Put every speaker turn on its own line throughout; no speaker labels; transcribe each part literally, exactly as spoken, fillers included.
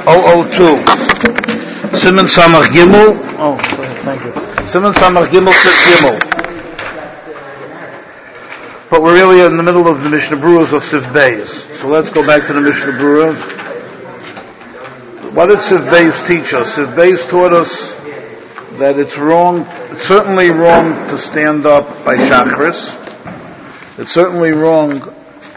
oh oh two. Siman Samach Gimel. Oh, thank you. Siman Samach Gimel Sif Gimel. But we're really in the middle of the Mishnah Berurahs of Sif Beis. So let's go back to the Mishnah Berurahs. What did Sif Beis teach us? Sif Beis taught us that it's wrong, it's certainly wrong to stand up by Shachris. It's certainly wrong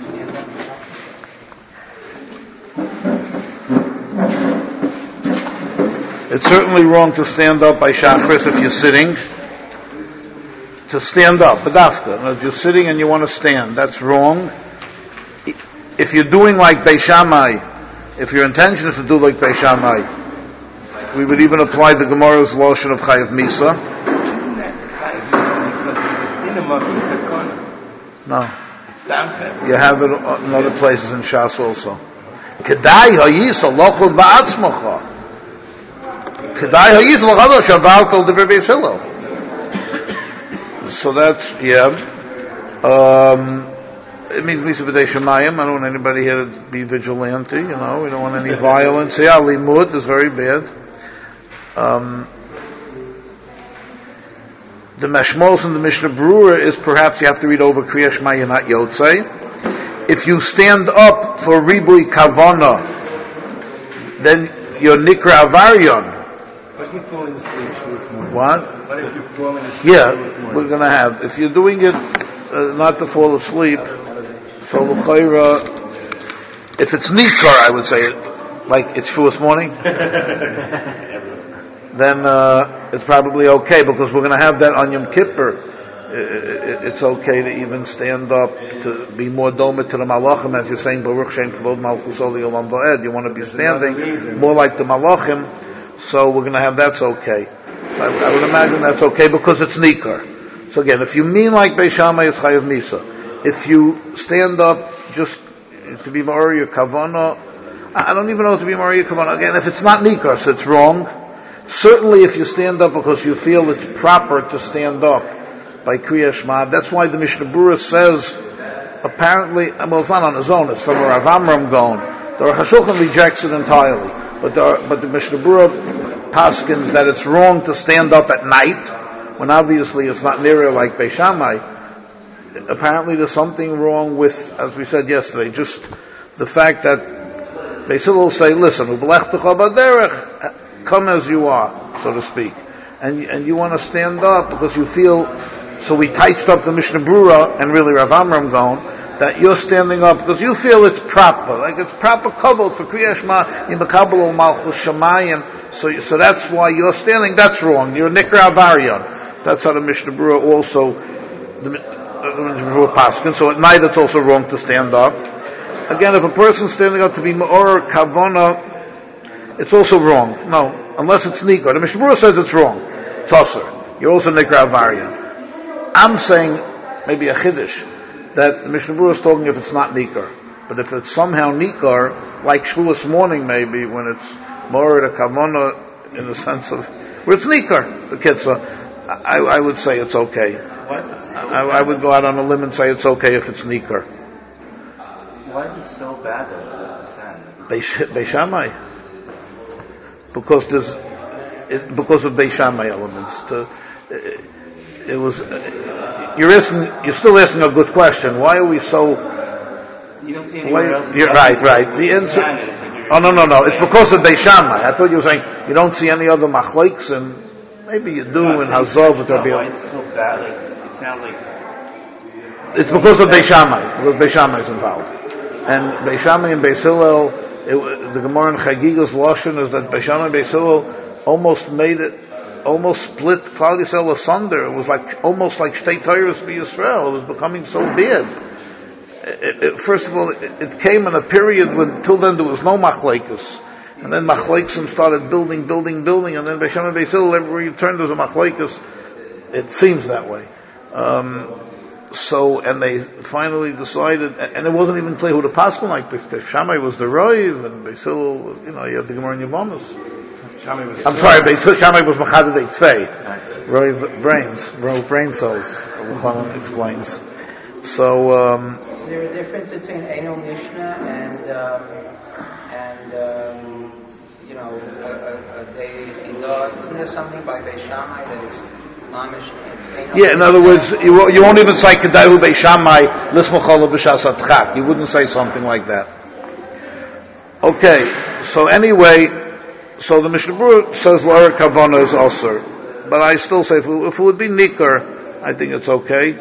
It's certainly wrong to stand up by Shachris if you're sitting. To stand up, Badafka. If you're sitting and you want to stand, that's wrong. If you're doing like Beis Shammai, if your intention is to do like Beis Shammai, we would even apply the Gemara's lotion of Chayav Misa.
Isn't that Chayav Misa because he was in a Makis
No.
It's down.
You have it in other places in Shas also. Kedai ha'yisa lochul ba'atzmacha. Kedai ha'yisa lochul shavalkol dever Beis Hillel. So that's, yeah. Um, it means Misa B'dei Shemayim. I don't want anybody here to be vigilante, you know. We don't want any violence. Yeah, limud is very bad. Um, the Mashmos in the Mishnah Berurah is perhaps you have to read over Kriya Shema, you're not Yotzei. If you stand up for Ribui Kavana, then you're Nikra Avaryon.
What if you're falling asleep this morning?
What?
What if you're falling asleep
Yeah,
this morning?
we're going to have. If you're doing it uh, not to fall asleep, so l'chayra, if it's nikar, I would say, like it's Shavuos morning, then uh, it's probably okay because we're going to have that on Yom Kippur. It's okay to even stand up to be more domet to the malachim, as you're saying, Baruch Shem Kavod Malchus Oli Olam Va'ed. You want to be standing more like the malachim. So we're going to have that's okay. So I, I would imagine that's okay because it's nikar. So again, if you mean like Beis Shammai, it's chayav misa. If you stand up just to be Ma'ori or Kavana, I don't even know to be Ma'ori or Kavana. Again, if it's not nikar, so it's wrong. Certainly if you stand up because you feel it's proper to stand up by Kriya Shema, that's why the Mishnah Berurah says, apparently, well, it's not on his own, it's from Rav Amram Gaon. The Rosh HaShulchan rejects it entirely. But the, but the Mishnah Berurah paskins that it's wrong to stand up at night, when obviously it's not near like Beis Shammai. Apparently there's something wrong with, as we said yesterday, just the fact that Beis Hillel will say, listen, come as you are, so to speak. And, and you want to stand up because you feel, so we touched up the Mishnah Berurah and really Rav Amram Gaon, that you're standing up because you feel it's proper, like it's proper kavod for Kriya Shema, in Makabel ol Malchus Shamayim. So, so that's why you're standing. That's wrong. You're Nikra Avaryon. That's how the Mishnah Berurah also the, the Mishnah Berurah paskin. So at night it's also wrong to stand up. Again, if a person's standing up to be Ma'or Kavana, it's also wrong. No, unless it's Nikra. The Mishnah Berurah says it's wrong. It's also. You're also Nikra Avaryon. I'm saying maybe a chiddush that the Mishnah Berurah is talking if it's not Nikar. But if it's somehow Nikar, like Shavuos morning maybe, when it's more a Kavana in the sense of, where it's Nikar, the Kitzah, I, I would say it's okay.
Why is it so
I, I would go out on a limb and say it's okay if it's Nikar.
Why is it so bad though, to understand?
Beis, Beis Shammai. Because there's, it, because of Beis Shammai elements. To, it, it was, You're asking. You're still asking a good question. Why are we so?
You don't see anywhere else.
You're right, right. The answer. Oh no, no, no. It's because of Beis Shammai. I thought you were saying you don't see any other machlokes, and maybe you do in Hazov with Rabbi.
Why is it so bad? Like, it sounds like.
It's because of Beis Shammai. Because Beis Shammai is involved, and Beis Shammai and Beis Hillel. It, the Gemara in Chagiga's lashon is that Beis Shammai and Beis Hillel almost made it. Almost split Klal Yisrael asunder. It was like almost like Shtei Torahs B'Yisrael. It was becoming so bad. It, it, first of all, it, it came in a period when till then there was no machlekes, and then machlekes started building, building, building, and then Beis Shammai and Beis Hillel everywhere you turned there's a machlekes. It seems that way. Um, so, and they finally decided, and it wasn't even clear who the paskin like. Beis Shammai was the Roiv, and Beis Hillel, you know, you have the Gemara in Yevamos. I'm sorry, Beis Shammai was Machadadei Tvei. Roy brains, Roy brain cells, Ruchanan explains. So, um,
is there a difference between Eino Mishnah and, um, and, um, you know, a, a, a day chidah? Isn't there something by Beis Shammai that it's mamish?
Yeah, in other words, you, you won't even say kedayu Beis Shammai lismachol b'shas atchak. You wouldn't say something like that. Okay, so anyway, so the Mishnah Berurah says l'or kavana is osur, but I still say if it, if it would be nikar, I think it's okay.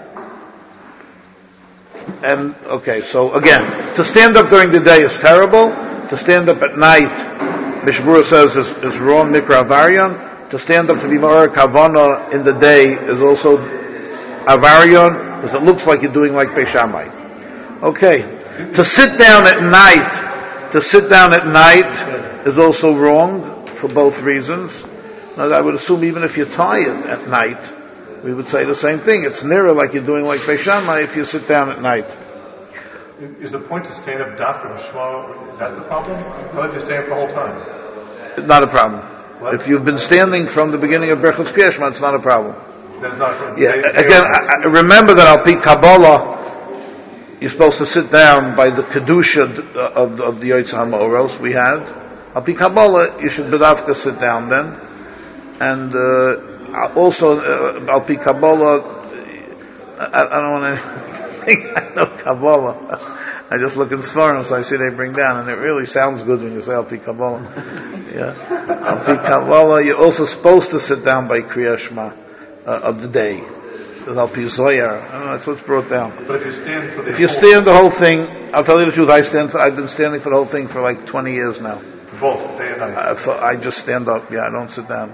And okay, so again, to stand up during the day is terrible. To stand up at night, Mishnah Berurah says is, is wrong nikra avarion. To stand up to be l'or kavana in the day is also avarion, because it looks like you're doing like Beis Shammai. Okay, to sit down at night. To sit down at night is also wrong for both reasons. Now, I would assume even if you're tired at night, we would say the same thing. It's nearer like you're doing like Beis Shammai if you sit down at night.
Is the point to stand up doctor Shema? That's the problem? Not if you stand up the whole time.
Not a problem.
What?
If you've been standing from the beginning of Berchos Kriyas Shema, it's not a problem.
That's not a problem.
Yeah.
They, they
Again, I, I remember that Al Pi Kabbalah, you're supposed to sit down by the kedusha of, of the Yotze HaMaoros we had. Al Pi Kabbalah, you should bedavka sit down then. And uh, also, uh, Al Pi Kabbalah, I, I don't want to think I know Kabbalah. I just look in Svarim, so I see they bring down, and it really sounds good when you say Al Pi Kabbalah. Yeah. Al Pi Kabbalah, you're also supposed to sit down by Kriyas Shema uh, of the day. Al Pi Zohar. I don't know, that's what's brought down.
But if you stand for the
If you
whole,
stand the whole thing, I'll tell you the truth, I stand for, I've been standing for the whole thing for like twenty years now.
for both day and night.
I, so I just stand up, yeah, I don't sit down.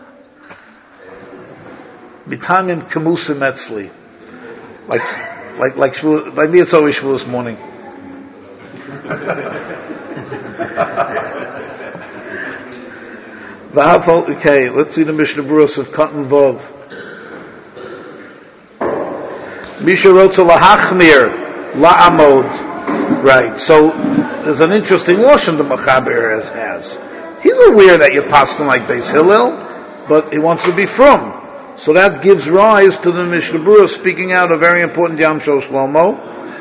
Bitamim kemusim etzli. Like, like, like, shvu, by me it's always Shavuos morning. Okay, let's see the Mishnah Berurah of Cotton Vov. Misha wrote to lahachmir la'amod. Right. So there's an interesting lashon the Mechaber has, has. He's aware that you're paskin like Beis Hillel, but he wants to be from. So that gives rise to the Mishnah Berurah speaking out a very important Yam Shel Shlomo.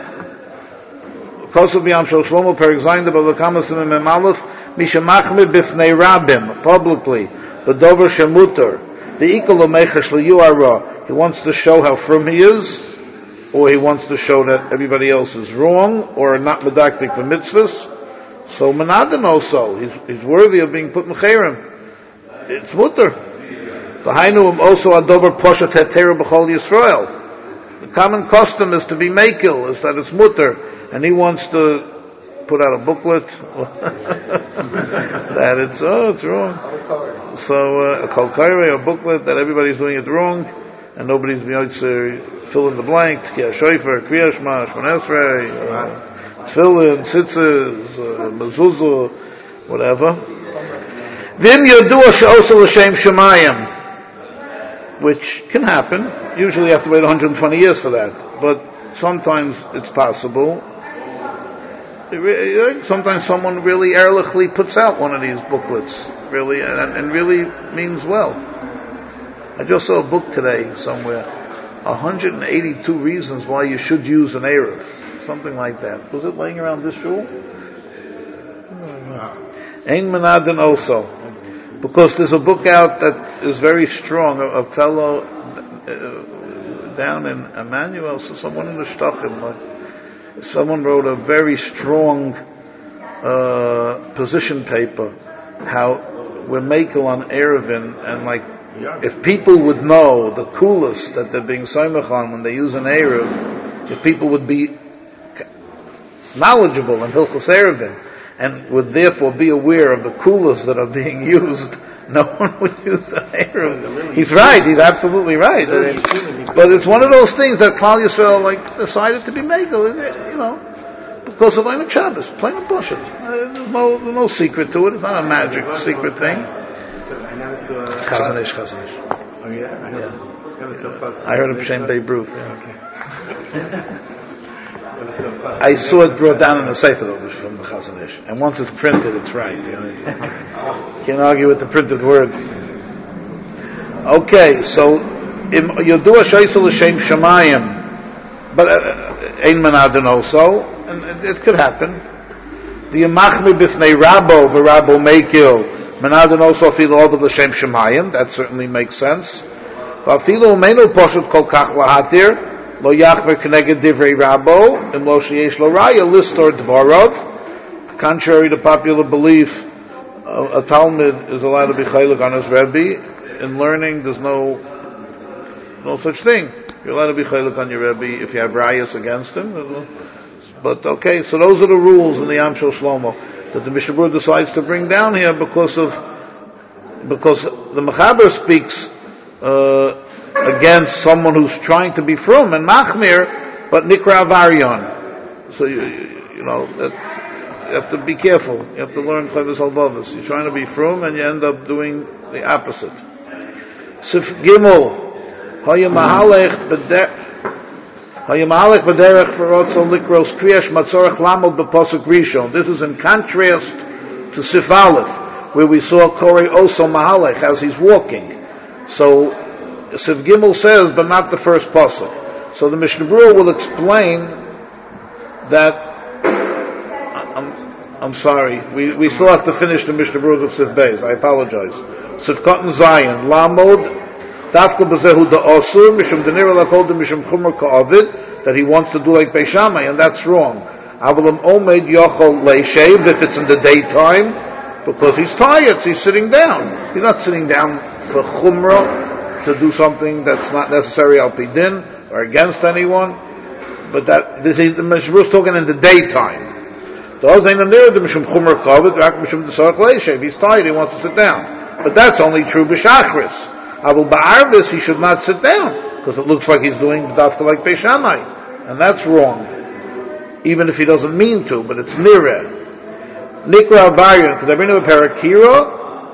Kosav Yam Shel Shlomo Perek Zayin B'Vakamas Mem Aleph Misha Machmir B'Fnei Rabim publicly the Dover Shemuter the Ikol Omechesh LeYuara. He wants to show how firm he is, or he wants to show that everybody else is wrong or not medactic for mitzvahs. So Menadin also, he's, he's worthy of being put mecherim. It's mutter. The Hainuim also adover poshet heteru b'chol Yisrael. The common custom is to be makil, is that it's mutter, and he wants to put out a booklet that it's oh it's wrong. So uh, a kol kairei, a booklet that everybody's doing it wrong, and nobody's being to fill in the blank. Tkiya shofar, Kriya Shema, Shemon Esrei, tefillin, tzitzis, mezuzah, whatever. Vim yodua she'osa l'shem shemayim, which can happen. Usually you have to wait one hundred twenty years for that, but sometimes it's possible. Sometimes someone really ehrlichly puts out one of these booklets, really, and, and really means well. I just saw a book today somewhere, one hundred eighty-two reasons why you should use an Erev, something like that. Was it laying around this shul? Ein Menadin also, because there's a book out that is very strong. A, a fellow uh, down in Emmanuel, so someone in the Shtachim, like, someone wrote a very strong uh, position paper, how we're makel on Erevin, and like, if people would know the coolest that they're being soymech on when they use an Erev, if people would be knowledgeable in Hilchos Erevin, and would therefore be aware of the coolest that are being used, no one would use an Erev. He's right, he's absolutely right. But it's one of those things that Klal Yisrael like decided to be makel, you know, because of Einik Shabbos, plain and bullshit. There's no, there's no secret to it. It's not a magic secret thing. Chazon Ish, Chazon Ish.
Oh yeah, I heard.
Yeah. I heard of Shem Babe Ruth. Yeah.
Okay.
I saw it brought down in a sefer though, from the Chazon Ish, and once it's printed, it's right. You know, you can't argue with the printed word. Okay, so Yodua Shaisel L'Shem Shemayim, but Ein Menadin also, and it, it could happen. V'yamachmi b'fnei Rabbo, v'Rabbo Meikil, Menadin also afilu over l'shem shemayim. That certainly makes sense. V'afilu umeinu poshut kol kach lahatir, lo yachmer k'neged divrei Rabbo, and lo sheyesh lo raya, list or dvarov. Contrary to popular belief, a, a Talmud is allowed to be chaylik on his Rebbe. In learning, there's no no such thing. You're allowed to be chaylik on your Rebbe if you have rayas against him. But okay, so those are the rules in the Yam Shel Shlomo that the Mishnah Berurah decides to bring down here because of because the Mechaber speaks uh, against someone who's trying to be frum and machmir, but nikra avarion. So you, you, you know that's, you have to be careful. You have to learn Chovos Halevavos. You're trying to be frum and you end up doing the opposite. Sif Gimel. Hayamahalech b'derech v'rotzo likros kriyash matzorach lamod b'posuk rishon. This is in contrast to Sif Aleph, where we saw Korei also mahalech as he's walking. So Sif Gimel says, but not the first pasuk. So the Mishnah Berurah will explain that. I'm, I'm sorry, we we still have to finish the Mishnah Berurah of Sif Beis. I apologize. Sif Cotton Zion lamod. Dafka b'zehu da'osur, mishum denira lakol mishum chumar ka'avid, that he wants to do like Beis Shammai, and that's wrong. Avalam omed yochol leishev, if it's in the daytime, because he's tired, so he's sitting down. He's not sitting down for chumrah, to do something that's not necessary al pi din, or against anyone, but that, this is, the Mishnah Berurah is talking in the daytime. He's tired, he wants to sit down. But that's only true b'shachris. Avul ba'arvis, he should not sit down, because it looks like he's doing dafka like Beis Shammai, and that's wrong. Even if he doesn't mean to, but it's nireh. Nikra avarion, because I bring him a parakira.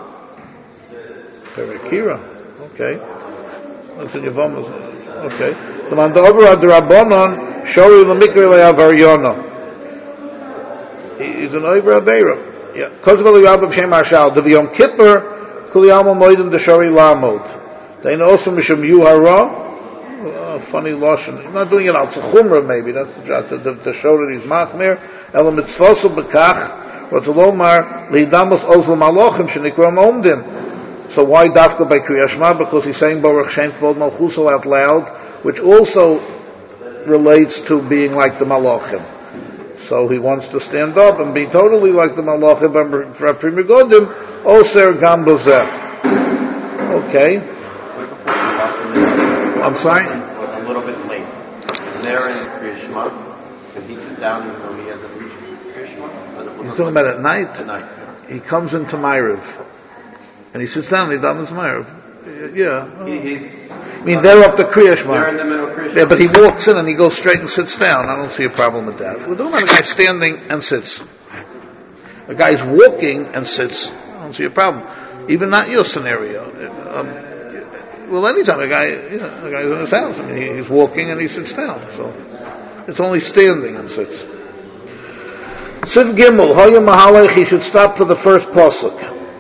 Parakira, okay. That's in Yevamos. Okay. The man over ad rabbanon shori l'mikra le'avariono. He's an over aveira. Yeah. Kotzvel yabam shem marshal. The Yom Kippur. Kuliyama moedim deshari lamod. They know also mishum yuhara. Funny lashon. He's not doing it al tzachumra maybe. That's the to, to, to show that he's machmir. Elam mitzvosu bekach. Rotzalomar liidamos ozlo malochim shenikram omdim. So why dafka by Kriya Shema? Because he's saying Baruch Shem Kvod Malchuso out loud, which also relates to being like the Malachim. So he wants to stand up and be totally like the Malachim. And for Primi Godim, Oser Gam Bozeh. Okay. I'm sorry?
A little bit late. There in Kriya Shema, can he sit down even though he hasn't reached Kriya Shema?
You're talking about at night?
At night.
He comes into Ma'ariv. And he sits down and he davens Ma'ariv. Yeah.
He, he's,
I mean, they're up to Kriya Shema.
They're in the middle of Kriya Shema.
Yeah, but he walks in and he goes straight and sits down. I don't see a problem with that. We're talking about a guy standing and sits. A guy's walking and sits. I don't see a problem. Even not your scenario. Um, well, anytime a guy, you know, a guy's in his house. I mean, he, he's walking and he sits down. So it's only standing and sits. Sif Gimel, Hoya Mahalech, he should stop for the first pasuk.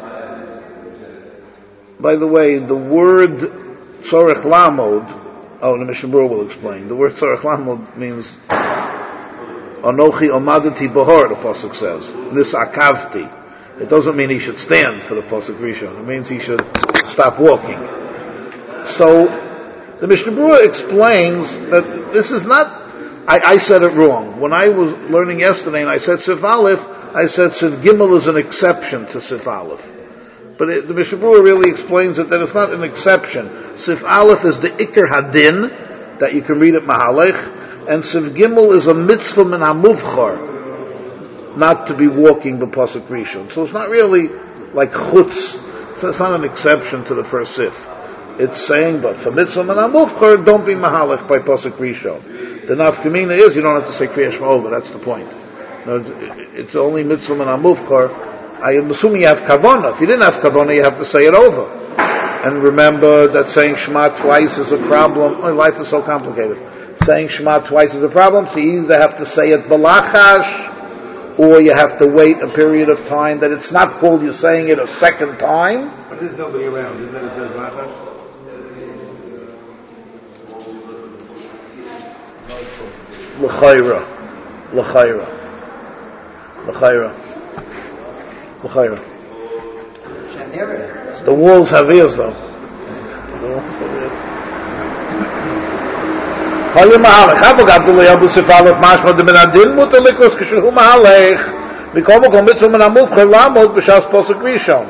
By the way, the word Tzorech Lamod, oh, the Mishnah Berurah will explain. The word Tzorech Lamod means Anochi Omadati Bahor, the pasuk says. Nisakavti. It doesn't mean he should stand for the pasuk Rishon. It means he should stop walking. So the Mishnah Berurah explains that this is not. I, I said it wrong when I was learning yesterday, and I said Sif Aleph. I said Sif Gimel is an exception to Sif Aleph. But it, the Mishnah Berurah really explains it that it's not an exception. Sif Aleph is the Iker Hadin that you can read at Mahalech, and Sif Gimel is a mitzvah min hamuvchar, not to be walking the pasuk Rishon. So it's not really like chutz. So it's not an exception to the first Sif. It's saying, but for mitzvah min hamuvchar, don't be Mahalech by pasuk Rishon. The nafkamina is you don't have to say Kriya Shema over. That's the point. No, it's only mitzvah min hamuvchar. I am assuming you have kavanah. If you didn't have kavanah, you have to say it over. And remember that saying Shema twice is a problem. Oh, life is so complicated. Saying Shema twice is a problem, so you either have to say it balachash, or you have to wait a period of time that it's not called you're saying it a second time.
But there's nobody around. Isn't that as good as balachash?
L'chayra. L'chayra. L'chayra. L'chayra.
Shanira.
The walls have ears, though. The walls have ears. Hoye mahalech. Hafog Abdullah Yabu Sifalef Mashma de Benadin Mutalikus Kishu Mahalech. Mikomo Komitzu Menamut Chelamot B'Shas Posek Rishon.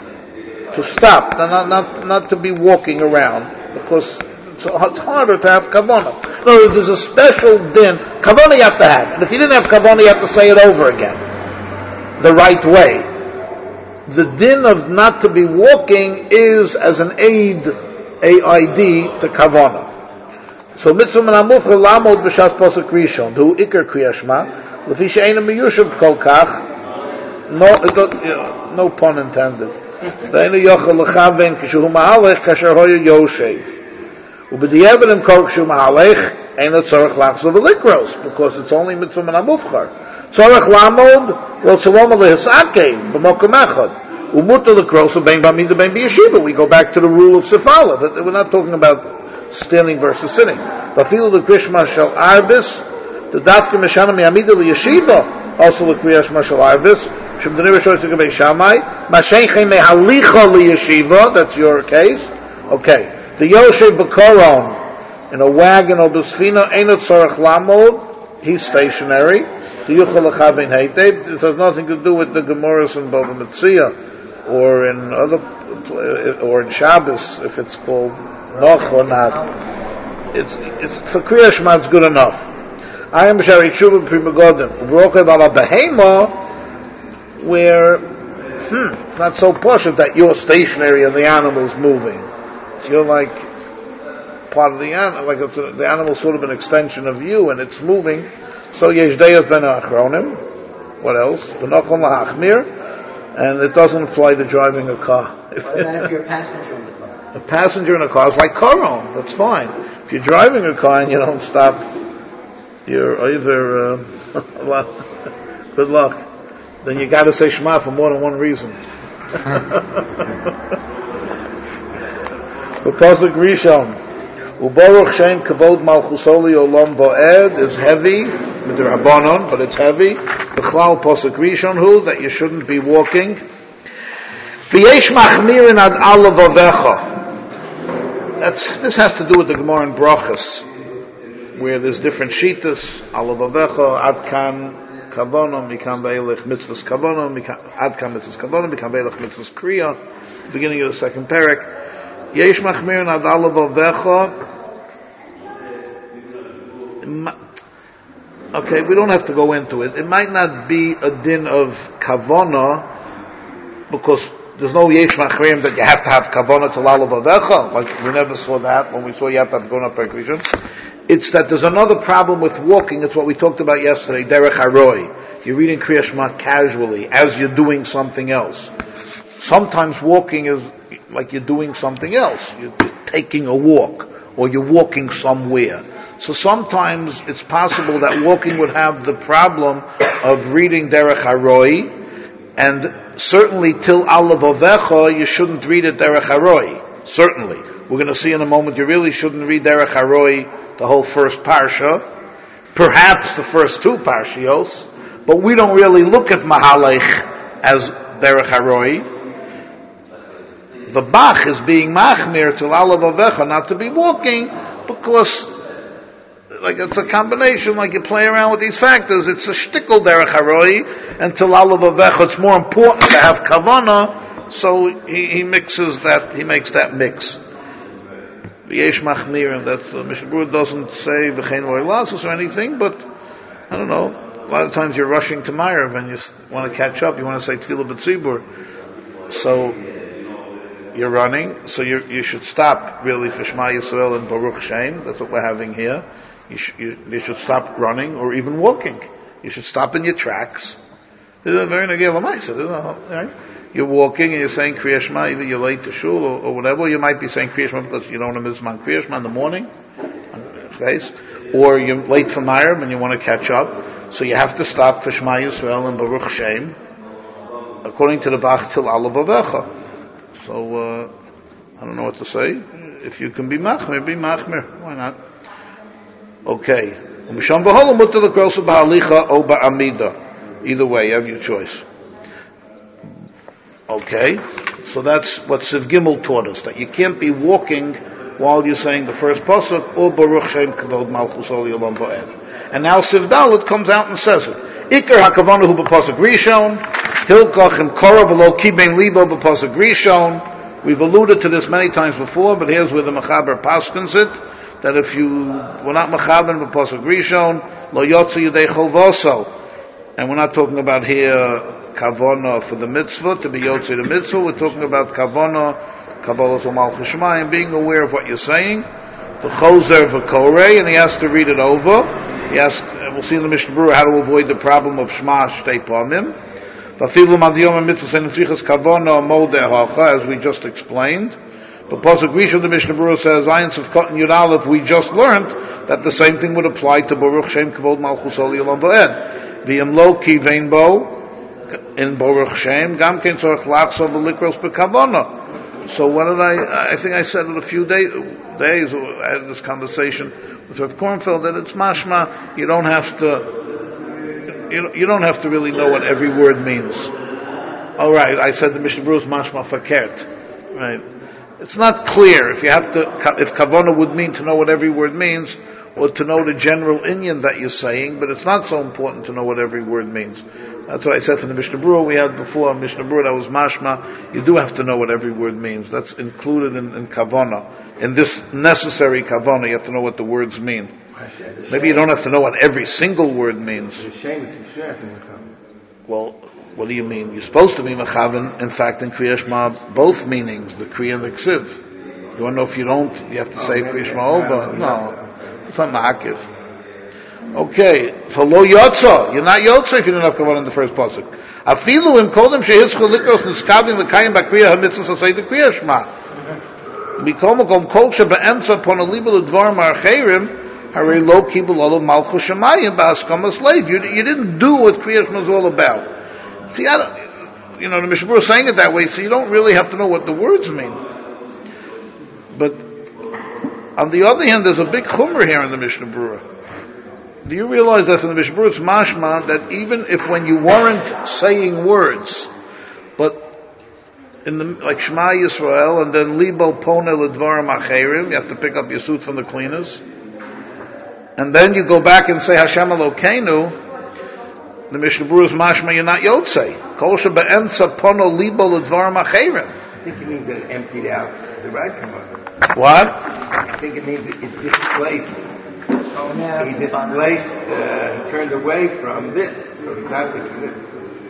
To stop, not, not, not to be walking around, because it's, it's harder to have kavanah. No, there's a special din. Kavanah you have to have. And if you didn't have kavanah, you have to say it over again. The right way. The din of not to be walking is as an aid, A I D, to kavanah. So mitzvah menamuch lamod b'shas posek rishon, hu ikar kriyashma, lefi she'ena miyushav kol kach, no, it don't, you know, no pun intended. Ve'enu yochel lechaven kishu mahalech kasher hoyer yoshev. Ubediyevet im kol kishu mahalech, ena tzorach lachzor v'likros, because it's only mitzvah menamuchar. Tzorach lamod, well tzolom lehisakein, b'mokum echad. Umuta lekros, u'bein b'amida bein b'yeshiva. We go back to the rule of Sifala. We're not talking about standing versus sitting. Vafilu l'krishma shel arbis, the dafka meshana mi'amida l'yeshiva, also l'kriyashma shel arbis, shem d'nei rishon tzigabei shamai, mashenchei mehalicha l'yeshiva, that's your case. Okay. The yoshev b'koron, in a wagon or b'sfina, einot tzorach lamod, he's stationary. The yuchel l'chavein heitev, this has nothing to do with the Gemaras in Bava Metzia, or in other, or in Shabbos, if it's called noch or not. It's, it's, for Kriya Shema, it's good enough. I am Shari Tshuva Primagodim. U'brokev ala behema, where, hmm, it's not so posh that you're stationary and the animal's moving. You're like part of the animal, like it's a, the animal's sort of an extension of you, and it's moving. So yesh deyos ben achronim. What else? V'nochon la'achmir, and it doesn't apply to driving a car.
What about if you're a passenger in the car?
A passenger in a car is like koron. That's fine. If you're driving a car and you don't stop, you're either uh, good luck. Then you got to say Shema for more than one reason. The pasuk Rishon, ubaruch shein kavod malchusoli olam bo'ed, is heavy with the rabbanon, but it's heavy. The chlal pasuk Rishon hu, that you shouldn't be walking. V'yesh machmirin ad alav avecha. That's, this has to do with the Gemara in Brachas, where there's different shitas. Alav avecha, ad kan kavonom, mikam be'elech mitzvahs kavonom, ad kan mitzvahs kavonom, mikam be'elech mitzvahs kriya. Beginning of the second parak. Yesh machmirin ad alav avecha. Okay, we don't have to go into it. It might not be a din of kavona, because there's no yesh machmirim that you have to have kavona to lalav avecha. Like, we never saw that when we saw you have to have kavona per krishon. It's that there's another problem with walking. It's what we talked about yesterday, derech haroi. You're reading Kriya Shema casually, as you're doing something else. Sometimes walking is like you're doing something else. You're taking a walk, or you're walking somewhere. So sometimes it's possible that walking would have the problem of reading derech haroi, and certainly till alav avecha, you shouldn't read it derech haroi. Certainly. We're going to see in a moment, you really shouldn't read derech haroi the whole first parsha, perhaps the first two parshios, but we don't really look at mahalech as derech haroi. The Bach is being machmir till alav avecha, not to be walking, because like it's a combination, like you play around with these factors, it's a shtickle derech haroi, and till alav avecha, it's more important to have kavana, so he, he mixes that, he makes that mix. V'yesh machmir, and that's, uh, Mishnah Berurah doesn't say v'chein roy lasos or anything, but, I don't know, a lot of times you're rushing to Ma'ariv and you want to catch up, you want to say Tefillah b'tzibur, so you're running, so you you should stop really for Shema Yisrael and Baruch Shem. That's what we're having here. You, sh- you, you should stop running or even walking. You should stop in your tracks. This is a very negel l'maisa, right? You're walking and you're saying Kriya Shema, either you're late to shul or, or whatever. You might be saying Kriya Shema because you don't want to miss man Kriya Shema in the morning, okay? Or you're late for Ma'ariv and you want to catch up. So you have to stop for Shema Yisrael and Baruch Shem, according to the Bach till alav avecha. So, uh, I don't know what to say. If you can be machmir, be machmir. Why not? Okay. Either way, you have your choice. Okay? So that's what Siv Gimel taught us, that you can't be walking while you're saying the first pasuk, or Baruch Shem Kavod Malchus Ol Yolam Va'ed. And now Siv Dalet comes out and says it. Iker HaKavonu Hu B'Pasuk Rishon, Hilkach and Korah V'lo Kibein Libo B'Pasuk Rishon. We've alluded to this many times before, but here's where the Mechaber paskins it, that if you were not Mechaber B'Pasuk Rishon, Lo Yotzu Yudei Cholvoso. And we're not talking about here Kavona for the mitzvah, to be Yotze the mitzvah. We're talking about Kavona, Kabbalah Malchus Shemayim, being aware of what you're saying. The Chozer V'Korei, and he has to read it over. He has, we'll see in the Mishnah Berurah how to avoid the problem of Shema Shtei Pamim. V'afilu Madiyom mitzvah Senichichas Kavona Modeh Hacha, as we just explained. But Pasuk Rishon, the Mishnah Berurah says, Ayin Sivkot and Yud Aleph, we just learned that the same thing would apply to Baruch Shem Kavod Malchus Ol Yolam Va'ed. V'yem lo kivein bo, in Baruch Shem, Gam Ken Tzorach Lachsov V'likros B'Kavona. So what did I, I think I said it a few day, days, I had this conversation with Rav Kornfeld, that it's mashma, you don't have to, you, you don't have to really know what every word means. Alright, I said the Mishnah Berurah is mashma fakert. Right. It's not clear if you have to, if Kavona would mean to know what every word means, or to know the general inyan that you're saying, but it's not so important to know what every word means. That's what I said from the Mishnah Berurah we had before. Mishnah Berurah that was mashma. You do have to know what every word means. That's included in, in kavana. In this necessary kavana, you have to know what the words mean. Maybe you don't have to know what every single word means. Well, what do you mean? You're supposed to be mechavan. In fact, in Kriya Shema, both meanings, the Kriya and the Ksiv. You want to know if you don't, you have to say Kriya Shema over. No, it's not ma'akiv. Okay, so lo yotza. You're not yotza if you don't have kavanah in the first pasuk. Afilu im kodem shehitzchol likros niskavim l'kayim b'kriya hamitzvah say the kriya shema. Mikom makom kol shebe'emtza pon alibel l'dvarim archeirim harei lo kibul olav malchus shemayim ba'askamas leiv. You you didn't do what kriya shema is all about. See, I don't, you know, the Mishnah Berurah is saying it that way, so you don't really have to know what the words mean. But on the other hand, there's a big chumrah here in the Mishnah Berurah. Do you realize that from the Mishnah Berurah it's mashma that even if when you weren't saying words, but in the, like Shema Yisrael and then Libo Pone L'Dvarim Acherim, you have to pick up your suit from the cleaners, and then you go back and say Hashem Elokeinu, the Mishnah Berurah is mashma you're not Yotzei. Kol shebe'emtza Pono Libo L'Dvarim Acherim.
I think it means that it emptied out the right command.
What?
I think it means it, it displaced.
Oh, yeah.
He displaced, uh, he turned away from this, so he's not thinking this.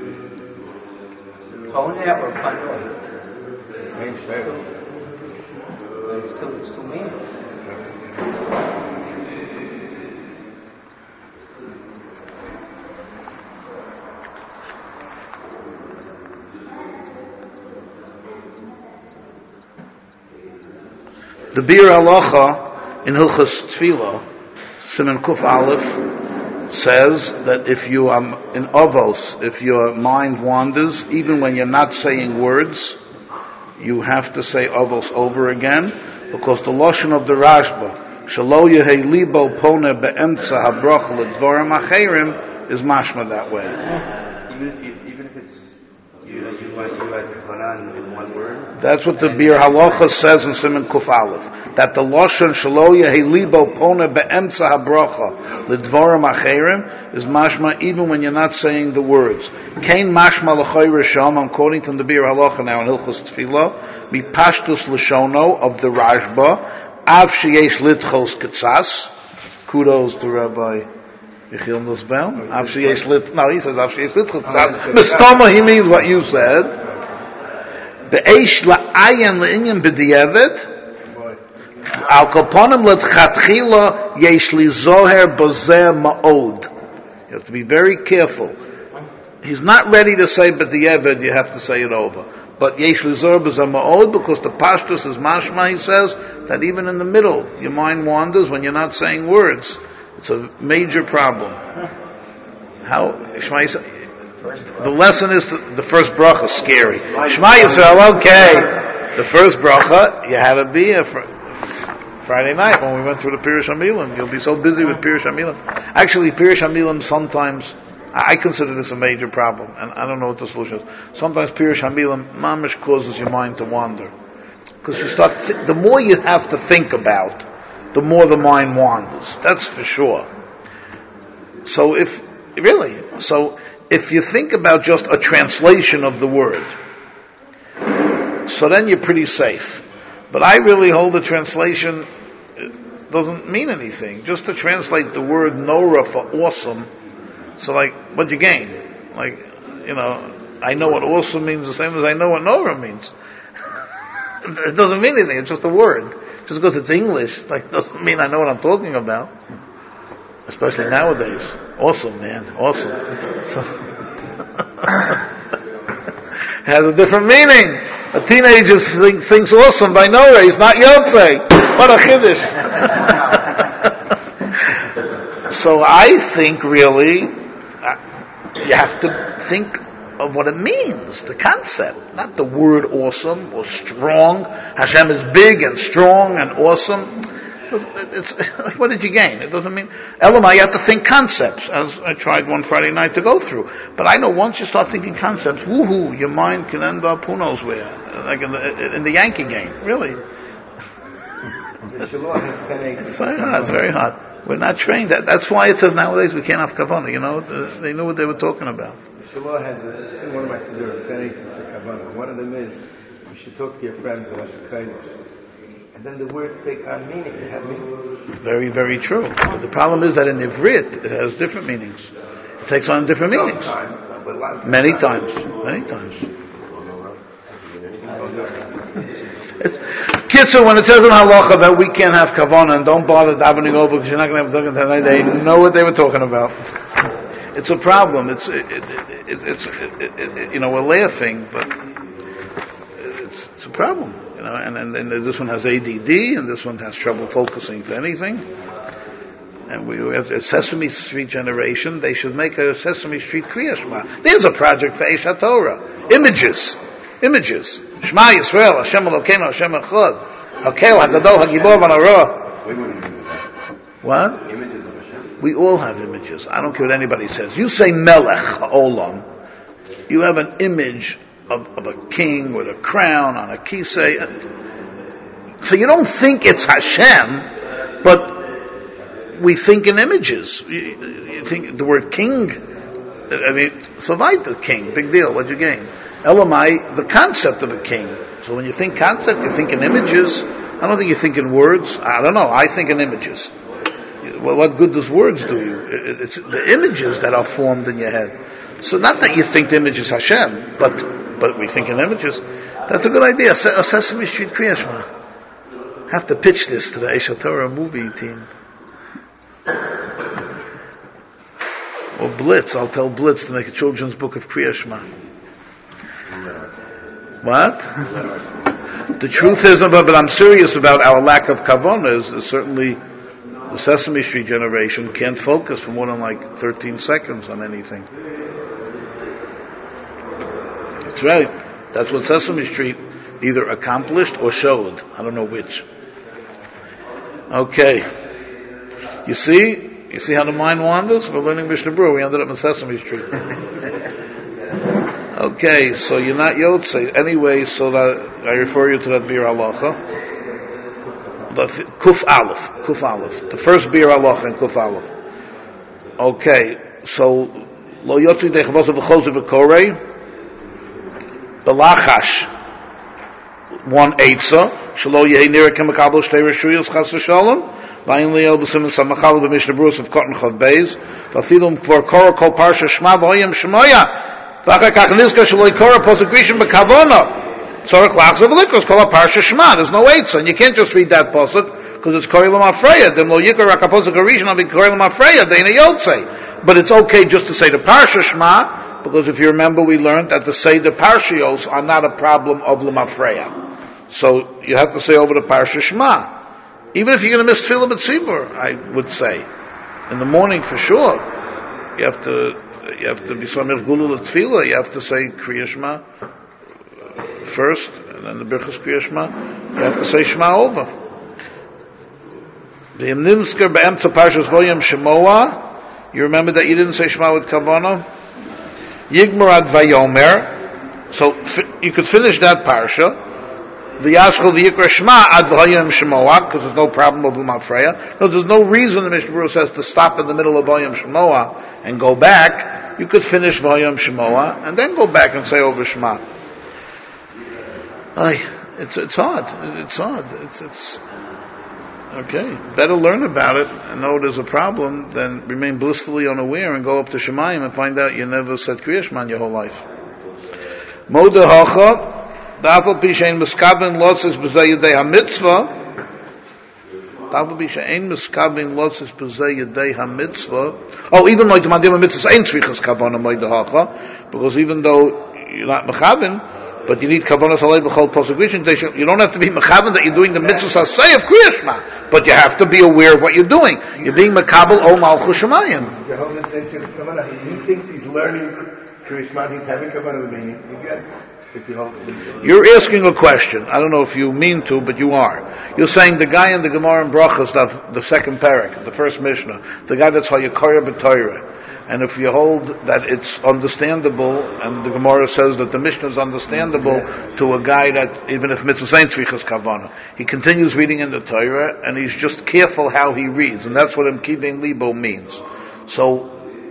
Poneh or panoi?
Same shayla.
It's too, it's too mean.
The Bir Halacha in Hilchas Tefillah, Siman Kuf Aleph, says that if you are in Avos, if your mind wanders, even when you're not saying words, you have to say Avos over again, because the Lashon of the Rashba, Shalo Yehei Libo Pone Be'emtza Habrach L'Dvarim Acherim, is mashma that way.
Even if, you, even if it's, you know, you had, you had kavanah in one word.
That's what the Bir Halacha says in Siman Kuf Aleph. That the Lashon Shelo Yehi Libo Pone Be'emtza HaBracha L'Dvarim Acherim is mashma even when you're not saying the words. Kain mashma l'choy risham, I'm quoting from the Bir Halacha now in Hilchos Tefillah, Mi Pashtus L'shono of the Rashba, Av Sheyesh Litchos Ketzas, kudos to Rabbi Yechiel Nussbaum, Av Sheyesh Lit, no, he says Av Sheyesh Litchos Ketzas, Mistama, he means what you said, Be'esh la'ayan le'inyan b'di'evet, Al kaponim l'tchatchila yesh li zoher bozeh ma'od. You have to be very careful. He's not ready to say b'di'evet, you have to say it over. But yesh li zoher bozeh ma'od, because the pashtus is mashma, he says, that even in the middle, your mind wanders when you're not saying words. It's a major problem. How, Shema Yisrael, the lesson is the, the first bracha is scary. Shema Yisrael, okay. The first bracha, you had to be a fr- Friday night when we went through the Pirush HaMilim. You'll be so busy with Pirush HaMilim. Actually, Pirush HaMilim sometimes I consider this a major problem, and I don't know what the solution is. Sometimes Pirush Hamilim mamish causes your mind to wander, because you start. Th- the more you have to think about, the more the mind wanders. That's for sure. So if really, so if you think about just a translation of the word, so then you're pretty safe. But I really hold the translation doesn't mean anything. Just to translate the word Nora for awesome. So like, what'd you gain? Like, you know, I know what awesome means the same as I know what Nora means. It doesn't mean anything, it's just a word. Just because it's English, like, doesn't mean I know what I'm talking about. Especially nowadays. Awesome, man. Awesome. So it has a different meaning. A teenager think, thinks awesome by Nora, he's not Yotzei. What a chiddush. So I think really, you have to think of what it means, the concept, not the word awesome or strong. Hashem is big and strong and awesome. It's, it's, what did you gain? It doesn't mean, Elamai, you have to think concepts, as I tried one Friday night to go through. But I know once you start thinking concepts, woohoo, your mind can end up who knows where, like in the, in the Yankee game, really.
The Shiloh has ten acres.
It's very hard, it's very hard. We're not trained. That, that's why it says nowadays we can't have kavanah. You know, the, they knew what they were talking about.
Shiloh has a, it's in one of my siddur, ten acres for kavanah. One of them is, you should talk to your friends in Rosh Chodesh. And then the words take on meaning. They have meaning.
Very, very true. But the problem is that in Ivrit, it has different meanings. It takes on different meanings.
Sometimes, but a lot of
Many times. Many times. Kitzur, when it says in Halacha that we can't have kavanah and don't bother davening over because you're not going to have zaken, they know what they were talking about. It's a problem. It's, it, it, it, it's, it, it, you know, we're laughing, but it's, it's a problem. You know, and, and, and this one has A D D, and this one has trouble focusing for anything. And we have a Sesame Street generation. They should make a Sesame Street Kriya Shema. There's a project for Eish HaTorah. Images. Images. Shema Yisrael, Hashem Elokeinu, Hashem Echad. Hakel, Hagadol, Hagibor, Vanarah.
We wouldn't do that.
What?
Images of Hashem.
We all have images. I don't care what anybody says. You say Melech Ha'olam, you have an image of, of a king with a crown on a kisei. So you don't think it's Hashem, but we think in images. You, you think the word king, I mean, survive the king, big deal, what'd you gain? Elamai, the concept of a king. So when you think concept, you think in images. I don't think you think in words. I don't know, I think in images. Well, what good does words do you? It's the images that are formed in your head. So not that you think the image is Hashem, but but we think in images. That's a good idea. A Sesame Street Kriya Shema. Have to pitch this to the Eish HaTorah movie team. Or Blitz. I'll tell Blitz to make a children's book of Kriya Shema. What? The truth is, but I'm serious about our lack of kavanah. Is, is certainly the Sesame Street generation can't focus for more than like thirteen seconds on anything. That's right. That's what Sesame Street either accomplished or showed. I don't know which. Okay. You see? You see how the mind wanders? We're learning Mishnah Berurah. We ended up in Sesame Street. Okay, so you're not Yotzei. Anyway, so that I refer you to that Bir Halacha. The Kuf Aleph. Kuf Aleph. The first Bir Halacha in Kuf Aleph. Okay, so Lo Yotzei Dechavosav V'chosav V'korei B'lachash one Eitzah Shelo Yehi Nira Kemakabel Shtei Reshuyos Chas V'Shalom Vayin Liel B'Simen Samachal B'Mishnah Berurah of Cotton Chav Beis V'Afilum Kvar Korah Kol Parsha Shema V'Oyem Shemoya V'Achar Kach Nizka Shelo Korah Posuk Rishon B'Kavona Tzorach Lachzav V'Likos Kol Parsha Shema. There's no Eitzah, and you can't just read that posuk because it's Korah L'Mafreya. Dem Lo Yikar Rak HaPosuk HaRishon Al Korah L'Mafreya Deina Yotzei. But it's okay just to say the Parsha Shema, because if you remember, we learned that the Seder Parshios are not a problem of L'Mafreya. So you have to say over the Parsha Shema. Even if you're going to miss Tefillah B'Tzibur, I would say. In the morning for sure. You have to, you have to be Samir Gulul Tefillah, you have to say Kriya Shema first, and then the Birchas Kriya Shema, you have to say Shema over. The Nimsker Be'emtza Parshas Voyem Shemoah, You remember that you didn't say Shema with Kavanah? Yigmar ad Vayomer. So fi- you could finish that parsha. V'yashchol v'yikra Shema ad v'hayim Shemoah, because there's no problem with L'mafreya. No, there's no reason the Mishnah Berurah says to stop in the middle of v'hayim Shemoah and go back. You could finish v'hayim Shemoah and then go back and say over Shema. Ay, it's it's hard. It's hard. It's it's okay. Better learn about it and know there's a problem than remain blissfully unaware and go up to Shemayim and find out you never said Kriya Shema in your whole life. Moda hacha. Dafal pishain miskavin lotzes b'zeh yedei hamitzvah. Dafal pishain miskavin lotzes b'zeh yedei hamitzvah. Oh, even like the mandim mitzvahs ain't tzrichas kavanah moda hacha, because even though you're not mechavin, but you need kavanah salei b'chol posuk rishon. You don't have to be mechavin that you're doing the mitzvahs asay of Kriya Shema, but you have to be aware of what you're doing. You're being mekabel o malchus shemayim.
Jehovah says to kavanah. He thinks he's learning Kriya Shema. He's having kavanah meaning. He's got.
You're asking a question. I don't know if you mean to, but you are. You're saying the guy in the Gemara in Brachas, the, the second parak, the first Mishnah, the guy that's Hayakara B'Torah. And if you hold that it's understandable, and the Gemara says that the Mishnah is understandable to a guy that, even if mitzvah ain't tzrichas kavanah, he continues reading in the Torah, and he's just careful how he reads, and that's what Imkivein Libo means. So,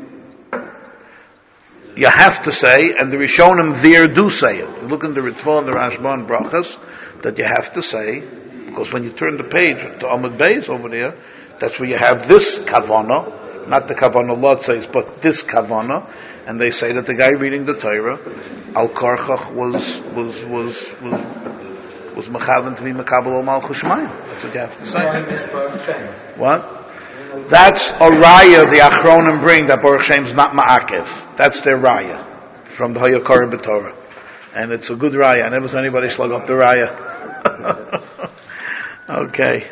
you have to say, and the Rishonim there do say it. You look in the Ritva and the Rashba and Brachas, that you have to say, because when you turn the page to Amud Beis over there, that's where you have this Kavanah, not the Kavanah Lot says, but this Kavanah, and they say that the guy reading the Torah, Al Karchach was, was, was, was, was Mechavan to be Mekabel Al Malchus Shemayim. That's what you have to say. What? That's a raya the Achronim bring that Baruch Shem's not ma'akev. That's their raya from the Hayakara B'Torah, and it's a good raya. I never saw anybody slug up the raya. okay,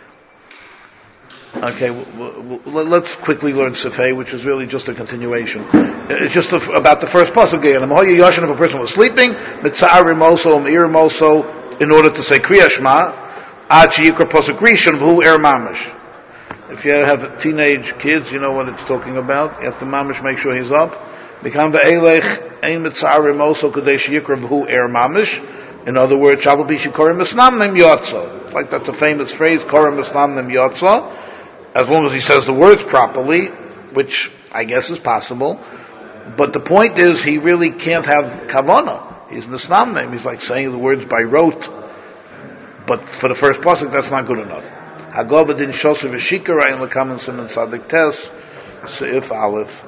okay. We'll, we'll, let's quickly learn Sefei, which is really just a continuation. It's just a, about the first pasuk again. If a person was sleeping, mitza'ar rimoso u'meir moso, in order to say Kriya Shema, ad sheyikra pasuk rishon v'hu er mamish. If you have teenage kids, you know what it's talking about. You have to mamish make sure he's up. Become ve'elech ein mitzarim also kadesh yikra v'hu er mamish. In other words, shavu b'shikorim misnam nem yotza. Like that's a famous phrase, korim misnam nem yotza. As long as he says the words properly, which I guess is possible. But the point is, he really can't have kavanah. He's misnam nem. He's like saying the words by rote. But for the first pasuk, that's not good enough. Hagova din shosu v'shikara in l'kamen siman sadik tes seif aleph.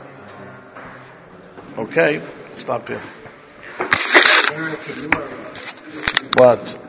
Okay, stop here. What?